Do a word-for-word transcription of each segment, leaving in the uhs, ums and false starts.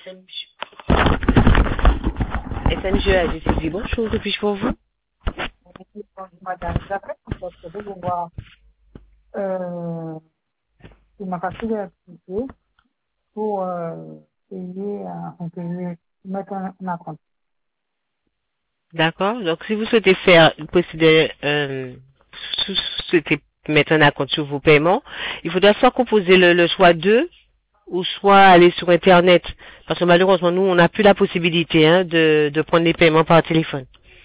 S N G A, j'ai dit bonjour, que puis-je pour vous? Madame, j'appelle pour voir euh, il m'a passé l'activité pour euh, payer, euh, payer, mettre un, un compte. D'accord. Donc, si vous souhaitez faire, posséder, euh, si vous souhaitez mettre un acompte sur vos paiements, il faudra soit composer le, le choix deux, ou soit aller sur Internet. Parce que malheureusement, nous, on n'a plus la possibilité hein, de, de prendre les paiements par téléphone.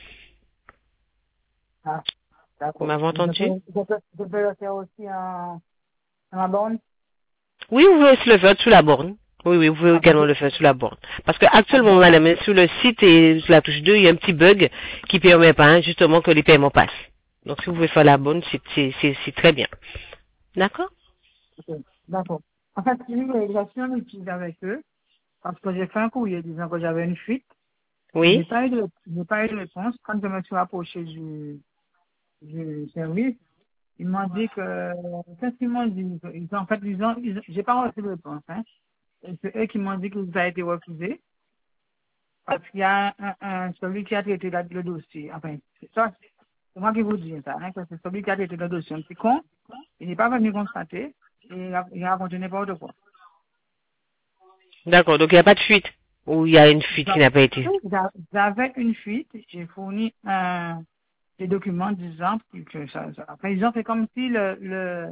Ah, Vous d'accord. m'avez Je entendu? peux, je peux, je peux le faire aussi en, en borne. Oui, vous pouvez aussi le faire sous la borne. Oui, oui, vous pouvez Ah, parce également que, le faire sous la borne. Parce que ah, actuellement, bon, madame, sur le site et sur la touche deux, il y a un petit bug qui permet pas hein, justement que les paiements passent. Donc, si vous pouvez faire la borne, c'est c'est- c'est- c'est très bien. D'accord? ok, d'accord. En fait, j'ai eu j'ai fait un étude avec eux, parce que j'ai fait un courrier disant que j'avais une fuite. Oui? J'ai pas eu de, j'ai pas eu de réponse. Quand je me suis approché du, du service, ils m'ont dit que, qu'est-ce qu'ils m'ont dit? Ils, ont- en fait, ils ont, ils, j'ai pas reçu de réponse, hein. Et c'est eux qui m'ont dit que ça a été refusé. Parce qu'il y a un, un, celui qui a traité la- le dossier. Enfin, c'est ça, c'est moi qui vous dis ça, hein, que c'est celui qui a traité le dossier. Un petit con, il n'est pas venu constater, et il a, il a raconté n'importe quoi. D'accord. Donc, il n'y a pas de fuite. Ou il y a une fuite qui Donc, n'a pas été. j'a- j'avais une fuite, j'ai fourni un, des documents disant que ça, ça- enfin, ils ont fait comme si le, le,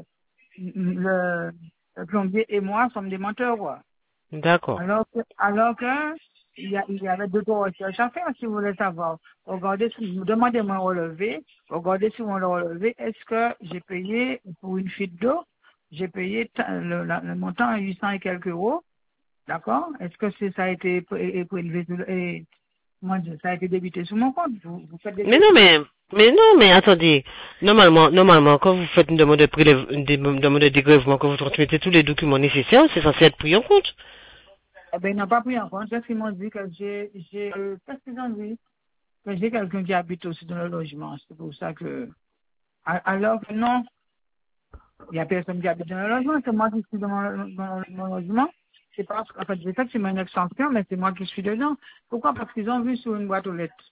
le, le plombier et moi sommes des menteurs, quoi. D'accord. Alors que, alors que, il y, a, il y avait d'autres recherches à faire, si vous voulez savoir. Regardez si, vous demandez mon relevé, regardez si mon relevé, est-ce que j'ai payé pour une fuite d'eau, j'ai payé t- le, la- le montant à huit cents et quelques euros, d'accord? Est-ce que c'est, ça a été pré- prélevé, sur le- et, comment dire, ça a été débité sur mon compte? Vous, vous faites des Mais non, calculs. mais, mais non, mais attendez. Normalement, normalement, quand vous faites une demande de prélève, une dé- une demande de dégrèvement, que vous transmettez tous les documents nécessaires, c'est censé être pris en compte. Eh ben, ils n'ont pas pris en compte, parce qu'ils m'ont dit que j'ai, j'ai, euh, qu'est-ce qu'ils ont dit? Que j'ai quelqu'un qui habite aussi dans le logement. C'est pour ça que, a- alors que non, il n'y a personne qui habite dans le logement, c'est moi qui suis dans mon, dans mon logement. C'est parce qu'en fait, j'ai fait que c'est une extension, mais c'est moi qui suis dedans. Pourquoi? Parce qu'ils ont vu sur une boîte aux lettres.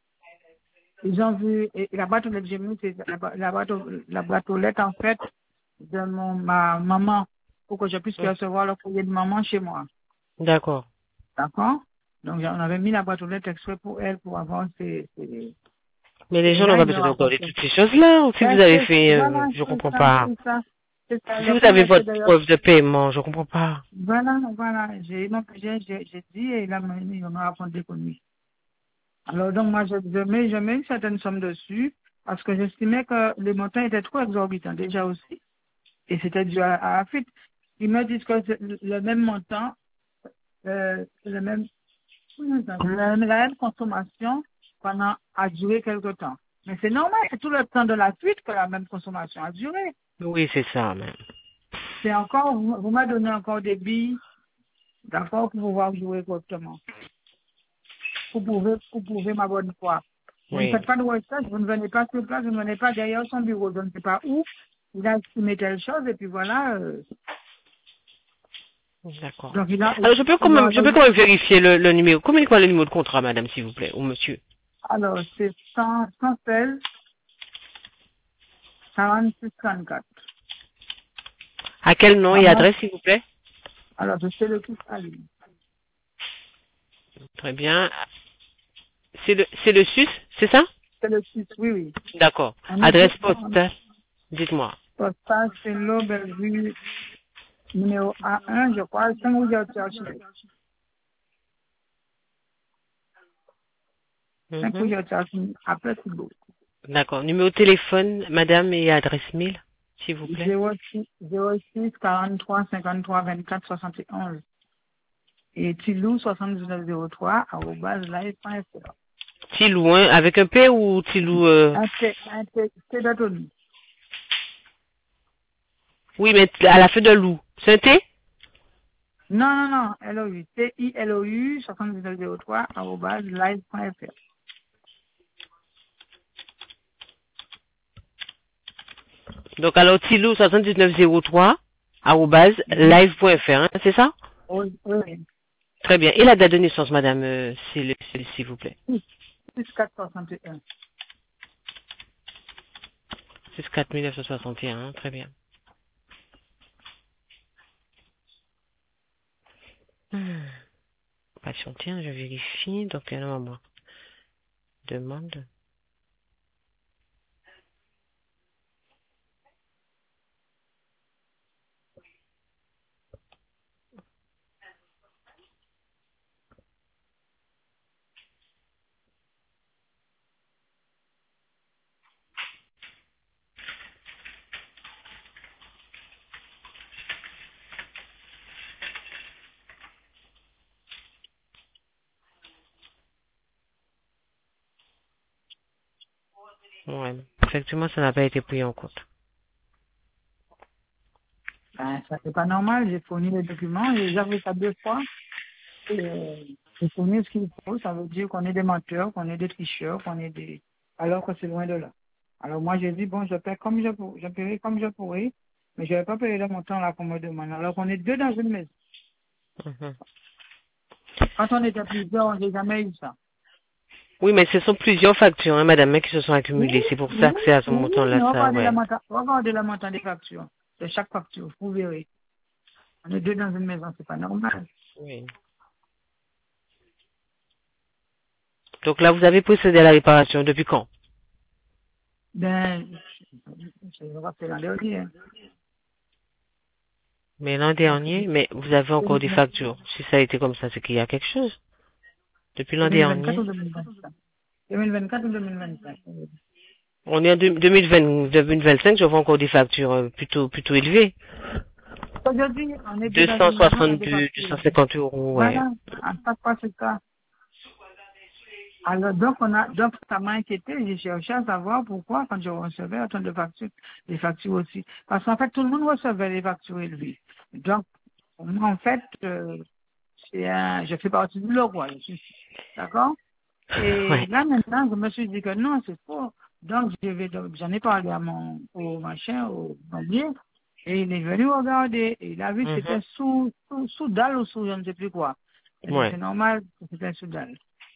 Ils ont vu, et la boîte aux lettres, j'ai mis, c'est la, bo- la boîte aux, la boîte aux lettres, en fait, de mon, ma maman, pour que je puisse Hum, recevoir le courrier de maman chez moi. D'accord. D'accord? Donc, on avait mis la boîte aux lettres exprès pour elle, pour avoir ses, ses- Mais les et gens n'ont là, pas ils me besoin de regarder racontent. toutes ces choses-là. Ou si Ben, vous avez c'est, fait, euh, voilà, je c'est comprends ça, pas. c'est ça. C'est ça. Si Le vous pire avez est que votre d'ailleurs, preuve de paiement, je comprends pas. voilà, voilà, j'ai, donc, j'ai, j'ai, j'ai dit, et là, il m'a raconté pour lui. Alors, donc, moi, je, je mets, je mets une certaine somme dessus, parce que j'estimais que les montants étaient trop exorbitants, déjà aussi, et c'était dû à, à la fuite. Ils me disent que c'est le le même montant, euh, le même, la, la même consommation pendant, a duré quelque temps. Mais c'est normal, c'est tout le temps de la fuite que la même consommation a duré. Oui, c'est ça, même. C'est encore, vous, vous m'avez donné encore des billes, d'accord, pour pouvoir jouer correctement. Pour prouver, pour prouver ma bonne foi. Vous ne Oui. faites pas de recherche, vous ne venez pas sur place, vous ne venez pas derrière son bureau, je ne sais pas où. Il a estimé telle chose, et puis voilà. Euh, D'accord. donc il a, Alors, je peux quand il a, même, je peux quand même vérifier le, le numéro. Communiquez-moi le numéro de contrat, madame, s'il vous plaît, ou monsieur. alors c'est cent, cent seize, quarante-six, trente-quatre. À quel nom et Maman, adresse, s'il vous plaît? alors je sais le coup à lui. Très bien. C'est le, c'est le sus, c'est ça? C'est le six, oui, oui. D'accord. On est Adresse sur, on, postale, dites-moi. postage, c'est l'eau, Bellevue, numéro A un, je crois, cinq ou Archevêque. cinq ou Mhm. Archevêque, après c'est beau. D'accord. Numéro de téléphone, madame, et adresse mail, s'il vous plaît. zéro six, zéro six, quarante-trois, cinquante-trois, vingt-quatre, soixante et onze. Et Tilou, soixante-dix-neuf zéro trois, arrobase live point f r. Tilou, hein, avec un P ou Tilou, euh... Un T, un T, T d'Anthony. Oui, mais à la fin de loup. C'est un T? Non, non, non, L O U, T I L O U, soixante-dix-neuf zéro trois, arrobase live point f r. Donc, alors, Tilou soixante-dix-neuf zéro trois, arrobase, Mhm. live point fr, hein, c'est ça? Oui, oui, oui. Très bien. Et la date de naissance, madame, euh, s'il s'il vous plaît. six quatre soixante et un. six quatre mille neuf cent soixante et un, très bien. Hmm. Patientez, je vérifie. Donc, un moment. Demande. Ouais. Effectivement, ça n'a pas été pris en compte. Ben, ça c'est pas normal, j'ai fourni les documents, j'ai déjà fait ça deux fois. Et, euh, j'ai fourni ce qu'il faut, ça veut dire qu'on est des menteurs, qu'on est des tricheurs, qu'on est des... Alors que c'est loin de là. Alors moi j'ai dit, bon, je paie comme je pourrais, je paierai comme je pourrai, mais je vais pas payer le montant là qu'on me demande. Alors qu'on est deux dans une maison. Mhm. Quand on était plusieurs, on n'a jamais eu ça. Oui, mais ce sont plusieurs factures, hein, madame, hein, qui se sont Oui, accumulées. C'est pour ça oui, que c'est à ce oui, mais montant-là, ça, regardez la ouais. montant, regardez la montant des factures, de chaque facture, vous verrez. On est deux dans une maison, c'est pas normal. Oui. Donc là, vous avez procédé à la réparation depuis quand? Ben, je me rappelle l'an dernier. Mais l'an dernier, mais vous avez encore des factures. Si ça a été comme ça, c'est qu'il y a quelque chose. Depuis l'an deux mille vingt-quatre ou dernier. deux mille vingt-cinq deux mille vingt-quatre ou deux mille vingt-cinq On est en deux- 2020, deux mille vingt-cinq, je vois encore des factures euh, plutôt, plutôt élevées. Aujourd'hui, on est deux dans une maison, on a des deux cent soixante-deux, factures. deux cent cinquante euros, ouais. Voilà, à chaque fois c'est ça. Alors donc on a donc ça m'a inquiété, j'ai cherché à savoir pourquoi quand je recevais autant de factures, les factures aussi. Parce qu'en fait tout le monde recevait les factures élevées. Donc moi en fait euh, c'est un, je fais partie du lot quoi, je suis d'accord. Et Ouais. là maintenant je me suis dit que non c'est faux. Donc je vais donc, j'en ai parlé à mon au machin, au banquier, et il est venu regarder et il a vu que Mhm. c'était sous, sous sous dalle ou sous je ne sais plus quoi. Et donc Ouais. c'est normal que c'était sous dalle.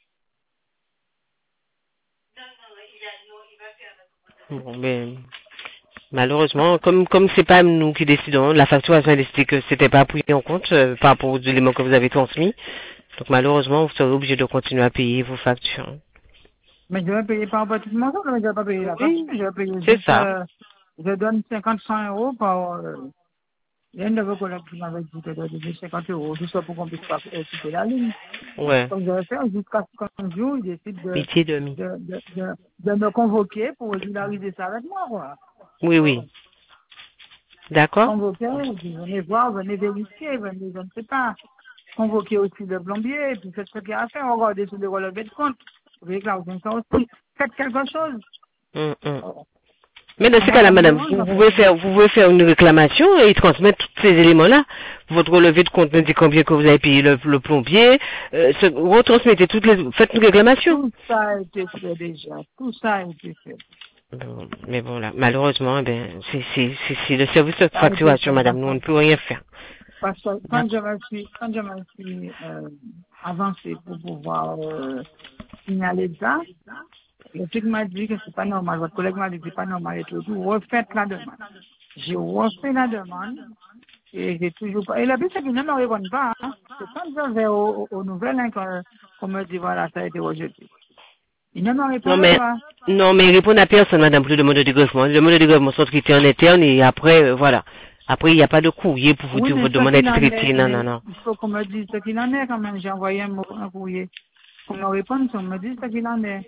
Bon, mais malheureusement, comme comme c'est pas nous qui décidons, la facturation a décidé que c'était pas pris en compte euh, par rapport aux éléments que vous avez transmis. Donc malheureusement, vous serez obligé de continuer à payer vos factures. Mais je vais payer pas un petit montant, mais je vais pas payer la facture, Oui, je vais payer c'est juste, ça. euh, je donne cinquante, cent euros par, euh, il y a une de vos collègues qui m'avait dit que de donner cinquante euros, juste pour qu'on puisse pas euh, quitter la ligne. Ouais. Donc je vais faire jusqu'à quinze jours, il décide de, Pitié de mi. de, de, de, de me convoquer pour régulariser ça avec moi, quoi. Oui, oui. D'accord. Convoquer, et puis venez voir, venez vérifier, venez, je ne sais pas. Convoquer aussi le plombier, et puis faites ce qu'il y a à faire, regardez sur le relevé de compte. Vous voyez que là, vous avez ça aussi. Faites quelque chose. Hum, hum. Oh. Mais dans ce Moi, cas-là, ça me madame, dérange, vous en fait. pouvez faire, vous pouvez faire une réclamation et transmettre tous ces éléments-là. Votre relevé de compte me dit combien que vous avez payé le, le plombier. Euh, ce- retransmettez toutes les, faites une réclamation. Tout ça a été fait déjà. Tout ça a été fait. Bon, mais bon, là, malheureusement, eh ben, c'est, c'est, c'est, c'est le service de Ça a été facturation, fait. madame. Parce Nous, que, on ne peut rien faire. parce que quand je D'accord. me suis, quand je me suis euh, avancé pour pouvoir euh, signaler ça, le truc m'a dit que c'est pas normal. Votre collègue m'a dit que c'est pas normal et tout. Tout refaites la demande. J'ai refait la demande et j'ai toujours pas. Et le but, c'est qu'il ne me répond pas. Hein. C'est quand je vais aux, aux, aux nouvelles hein, qu'on qu'on me dit voilà, ça a été rejeté. Il ne me Non, répond mais, pas. non, mais répondre à personne, madame, pour le demande de dégrèvement. Le demande de dégrèvement sont traités en interne et après, euh, voilà. Après, il n'y a pas de courrier pour vous Oui, dire que mais votre ce demande a qu'il été en traitée. est, Non, non, mais non. il faut qu'on me dise ce qu'il en est quand même. J'ai envoyé un, mot- un courrier. Qu'on me réponde, qu'on me dise ce qu'il en est.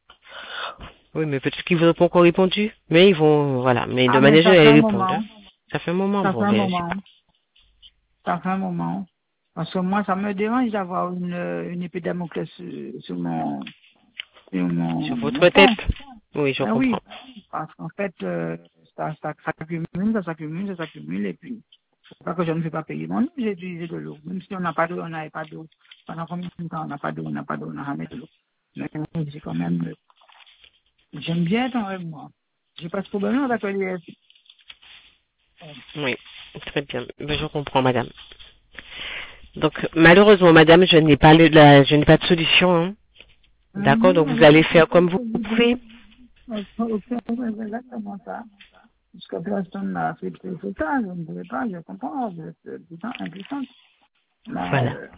Oui, mais peut-être qu'ils vous ont pas encore répondu. Mais ils vont, voilà. Mais de Ah, mais manière ça générale, fait un ils répondent. Hein. moment. Ça fait un moment, Ça bon, fait un ben, je sais pas. moment. Ça fait un moment. Parce que moi, ça me dérange d'avoir une, une épée Damoclès sur, sur mon, sur mon, Sur mon votre tête. front. Oui, je Ben oui. comprends. Parce qu'en fait, euh, ça, ça, ça s'accumule, ça s'accumule, ça s'accumule, et puis, c'est pas que je ne vais pas payer mon eau, j'ai utilisé de l'eau. Même si on n'a pas d'eau, on n'avait pas d'eau. Pendant combien de temps on n'a pas d'eau, on n'a pas d'eau, on n'a jamais de l'eau. Mais j'ai quand même, j'aime bien être avec moi. J'ai pas de problème avec l'I S. Oui, très bien. Ben, je comprends, madame. Donc, malheureusement, madame, je n'ai pas, le, la, je n'ai pas de solution. Hein. D'accord, donc vous allez faire comme vous pouvez. C'est exactement ça. Jusqu'à personne n'a fait tout ça, je ne pouvais pas, je comprends, je suis putain, impuissante. Voilà. Euh,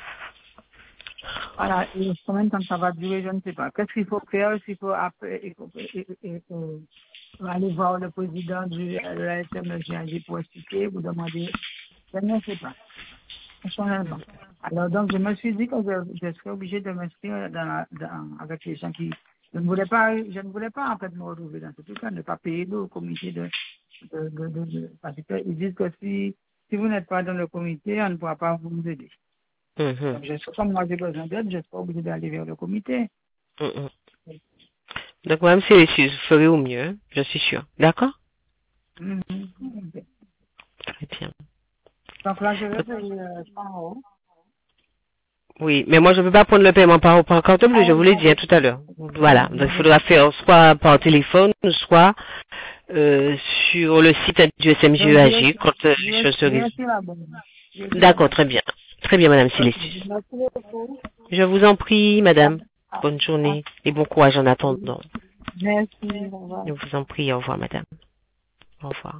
voilà, et combien de temps ça va durer, je ne sais pas. Qu'est-ce qu'il faut faire, s'il faut après, il faut, il faut, il faut aller voir le président du, de la S M G A G pour expliquer, vous demander, je ne sais pas, personnellement. Alors donc, je me suis dit que je, je serais obligée de m'inscrire dans la, dans, avec les gens qui, je ne voulais pas, je ne voulais pas en fait me retrouver dans ce truc-là, ne pas payer le comité de, de, de, de, de parce qu'ils disent que si, si vous n'êtes pas dans le comité, on ne pourra pas vous aider. Mm-hmm. Donc, je sais, comme moi j'ai besoin d'aide, je serai obligée d'aller vers le comité. Mm-hmm. Donc, madame, c'est, c'est, vous ferez au mieux, hein, je suis sûre. D'accord? Mm-hmm. Okay. Très bien. Donc là, je vais payer euh, cent euros. Oui, mais moi je ne peux pas prendre le paiement par, par carte bleue, je vous l'ai dit hein, tout à l'heure. Voilà, donc il faudra faire soit par téléphone, soit euh, sur le site du S M G E A G quand euh, les choses se résolent. D'accord, très bien. Très bien, madame Célestie. Je vous en prie, madame. Bonne journée et bon courage en attendant. Merci, au revoir. Je vous en prie, au revoir, madame. Au revoir.